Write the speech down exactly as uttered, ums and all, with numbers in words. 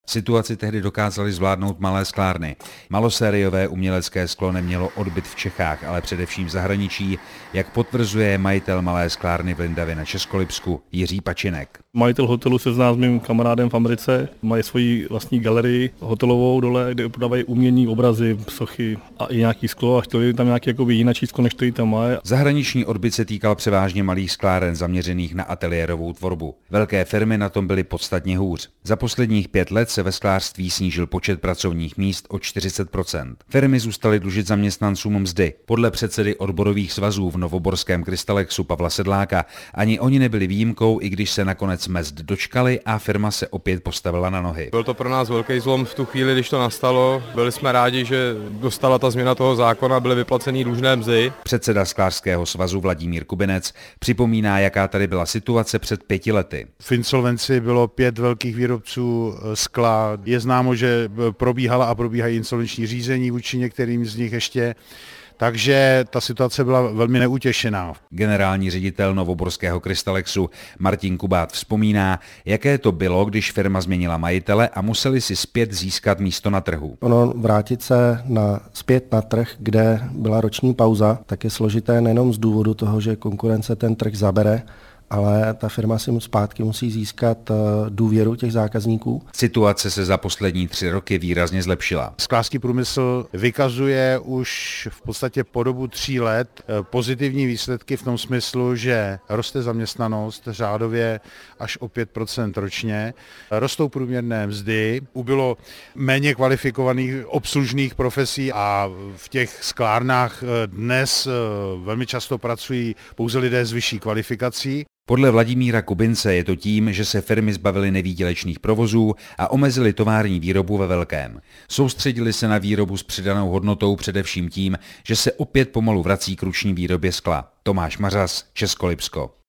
Situaci tehdy dokázaly zvládnout malé sklárny. Malosériové umělecké sklo nemělo odbyt v Čechách, ale především v zahraničí, jak potvrzuje majitel malé sklárny v Lindavě na Českolipsku Jiří Pačinek. Majitel hotelu se zná s mým kamarádem v Americe, mají svoji vlastní galerii hotelovou dole, kde prodávají umění, obrazy, sochy a i nějaký sklo a chtěli tam nějaký jakoby jináčí sklo, než který tam má. Zahraniční odbyt se týkal převážně malých skláren zaměřených na ateliérovou tvorbu. Velké firmy na tom byly podstatně hůř. Za posledních pět let se ve sklářství snížil počet pracovních míst o čtyřicet procent. Firmy zůstaly dlužit zaměstnancům mzdy. Podle předsedy odborových svazů v novoborském Krystalexu Pavla Sedláka ani oni nebyli výjimkou, i když se nakonec mezd dočkali a firma se opět postavila na nohy. Byl to pro nás velký zlom v tu chvíli, když to nastalo. Byli jsme rádi, že dostala ta změna toho zákona, byly vyplacený dlužné mzdy. Předseda sklářského svazu Vladimír Kubinec připomíná, jaká tady byla situace před pěti lety. V insolvenci bylo pět velkých výrobců skla. Je známo, že probíhala a probíhají insolvenční řízení vůči některým z nich ještě. Takže ta situace byla velmi neutěšená. Generální ředitel novoborského Krystalexu Martin Kubát vzpomíná, jaké to bylo, když firma změnila majitele a museli si zpět získat místo na trhu. Ono vrátit se na, zpět na trh, kde byla roční pauza, tak je složité nejenom z důvodu toho, že konkurence ten trh zabere, ale ta firma si zpátky musí získat důvěru těch zákazníků. Situace se za poslední tři roky výrazně zlepšila. Sklářský průmysl vykazuje už v podstatě po dobu tří let pozitivní výsledky v tom smyslu, že roste zaměstnanost řádově až o pět procent ročně, rostou průměrné mzdy, ubylo méně kvalifikovaných obslužných profesí a v těch sklárnách dnes velmi často pracují pouze lidé s vyšší kvalifikací. Podle Vladimíra Kubince je to tím, že se firmy zbavily nevýdělečných provozů a omezily tovární výrobu ve velkém. Soustředili se na výrobu s přidanou hodnotou především tím, že se opět pomalu vrací k ruční výrobě skla. Tomáš Mařas, Českolipsko.